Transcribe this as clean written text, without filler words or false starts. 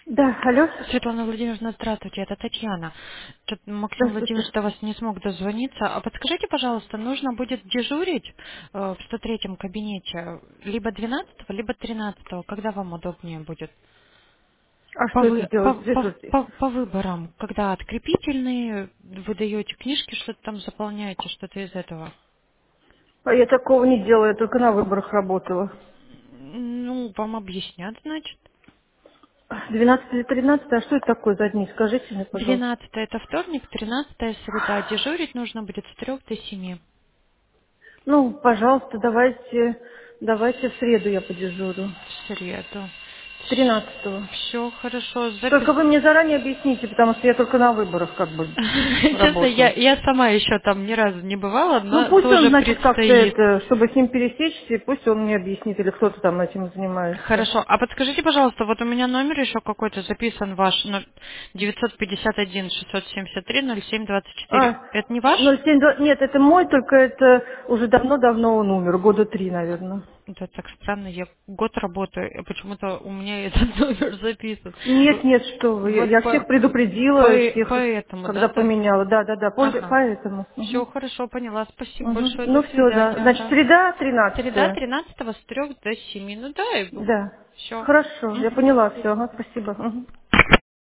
Да, алло. Светлана Владимировна, здравствуйте, это Татьяна. Максим Здравствуйте. Владимирович до вас не смог дозвониться. А подскажите, пожалуйста, нужно будет дежурить в 103-м кабинете либо 12-го, либо 13-го, когда вам удобнее будет? А По, что это вы- делать? по, по, Дежурьте. по- по выборам, когда открепительные, вы даете книжки, что-то там заполняете, что-то из этого. А я такого не делаю, я только на выборах работала. Ну, вам объяснят, значит. 12 или 13, а что это такое за дни? Скажите мне, пожалуйста. 12 это вторник, 13 среда. Дежурить нужно будет с 3 до 7 Ну, пожалуйста, давайте в среду я подежурю. в среду. 13-го. Все хорошо, Только вы записано. мне заранее объясните, потому что я только на выборах как бы Честно, я, работаю. я сама еще там ни разу не бывала, Ну, но пусть он, тоже значит, как-то предстоит. это, чтобы с ним пересечься, пусть он мне объяснит, или кто-то там этим занимается. Хорошо. А подскажите, пожалуйста, вот у меня номер еще какой-то записан ваш, 951 673 0724. А, Это не ваш? 072, нет, это мой, только это уже давно-давно он умер, года 3, наверное. Это так странно, я год работаю, и почему-то у меня этот номер записан. Нет, нет, что вы, Вот я всех предупредила, всех, поэтому, когда да? поменяла, да, Ага. поэтому. Все Мгм. хорошо, поняла. Спасибо Мгм. большое. До Ну все, да, свидания. значит, Да. среда Среда 13. 13 с 3 до 7. Ну да, и Да, все. хорошо, я поняла все, спасибо. Мгм.